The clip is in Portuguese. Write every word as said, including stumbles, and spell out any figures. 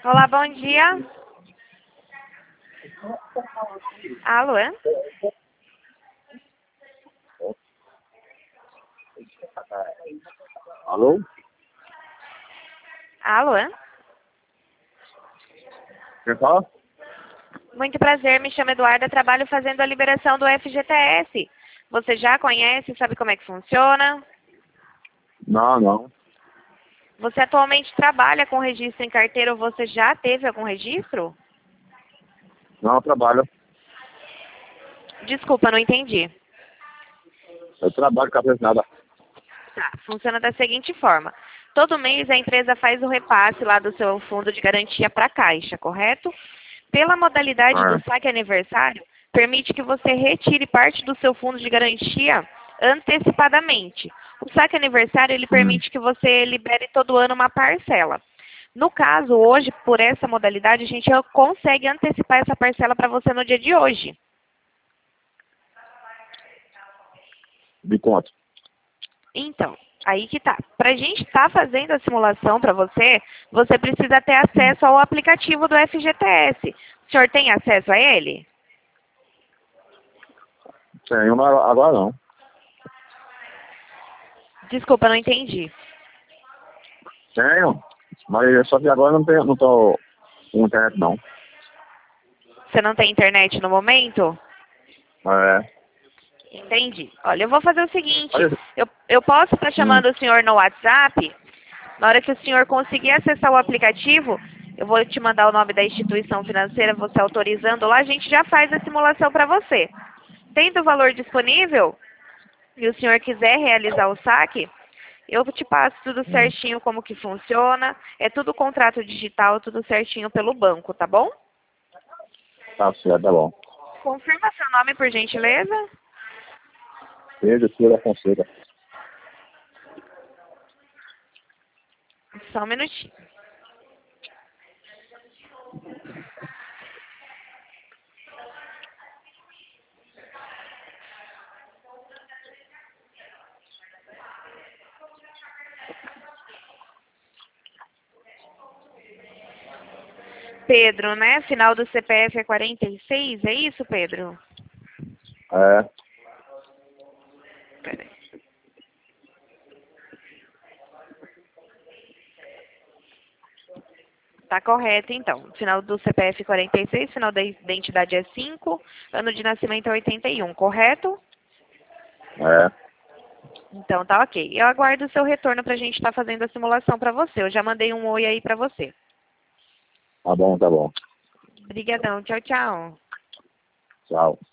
Olá, bom dia. Alô? Alô? Alô? Quem fala? Muito prazer, me chamo Eduarda, trabalho fazendo a liberação do F G T S. Você já conhece, sabe como é que funciona? Não, não. Você atualmente trabalha com registro em carteira ou você já teve algum registro? Não, eu trabalho. Desculpa, não entendi. Eu trabalho com a nada. Tá, funciona da seguinte forma. Todo mês a empresa faz o repasse lá do seu fundo de garantia para a Caixa, correto? Pela modalidade do É. saque aniversário, permite que você retire parte do seu fundo de garantia antecipadamente. O saque aniversário, ele Hum. permite que você libere todo ano uma parcela. No caso, hoje, por essa modalidade, a gente consegue antecipar essa parcela para você no dia de hoje. De quanto? Então, aí que tá. Para a gente estar fazendo a simulação para você, você precisa ter acesso ao aplicativo do F G T S. O senhor tem acesso a ele? Tenho, mas agora não. Desculpa, não entendi. Tenho, mas só que agora não tenho, não tô com internet não. Você não tem internet no momento? É. Entendi. Olha, eu vou fazer o seguinte. Olha, Eu, eu posso estar hum, chamando o senhor no WhatsApp. Na hora que o senhor conseguir acessar o aplicativo, eu vou te mandar o nome da instituição financeira, você autorizando lá, a gente já faz a simulação para você. Tendo o valor disponível, e o senhor quiser realizar o saque, eu te passo tudo certinho como que funciona. É tudo contrato digital, tudo certinho pelo banco, tá bom? tá certo, tá bom. Confirma seu nome, por gentileza. Pedro Silva Fonseca. Só um minutinho. Pedro, né? Final do C P F é quarenta e seis, é isso, Pedro? É. Peraí. Tá correto, então. Final do C P F quarenta e seis, final da identidade é cinco, ano de nascimento é oitenta e um, correto? É. Então tá ok. Eu aguardo o seu retorno pra gente estar fazendo a simulação pra você. Eu já mandei um oi aí pra você. Tá bom, tá bom. Obrigadão. Tchau, tchau. Tchau.